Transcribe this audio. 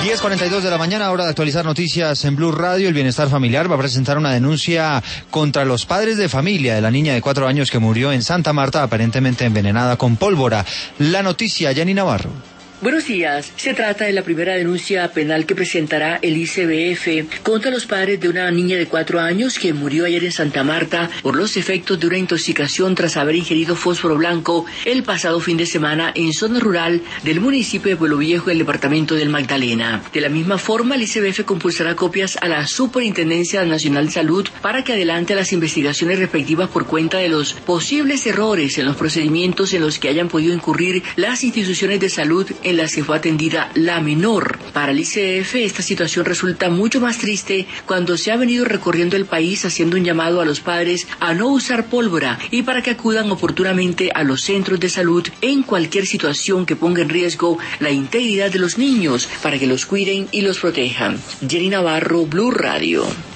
10:42 de la mañana, hora de actualizar noticias en Blue Radio. El Bienestar Familiar va a presentar una denuncia contra los padres de familia de la niña de 4 años que murió en Santa Marta, aparentemente envenenada con pólvora. La noticia, Jenny Navarro. Buenos días. Se trata de la primera denuncia penal que presentará el ICBF contra los padres de una niña de 4 años que murió ayer en Santa Marta por los efectos de una intoxicación tras haber ingerido fósforo blanco el pasado fin de semana en zona rural del municipio de Pueblo Viejo, del departamento del Magdalena. De la misma forma, el ICBF compulsará copias a la Superintendencia Nacional de Salud para que adelante las investigaciones respectivas por cuenta de los posibles errores en los procedimientos en los que hayan podido incurrir las instituciones de salud en las que fue atendida la menor. Para el ICF, esta situación resulta mucho más triste cuando se ha venido recorriendo el país haciendo un llamado a los padres a no usar pólvora y para que acudan oportunamente a los centros de salud en cualquier situación que ponga en riesgo la integridad de los niños para que los cuiden y los protejan. Jenny Navarro, Blue Radio.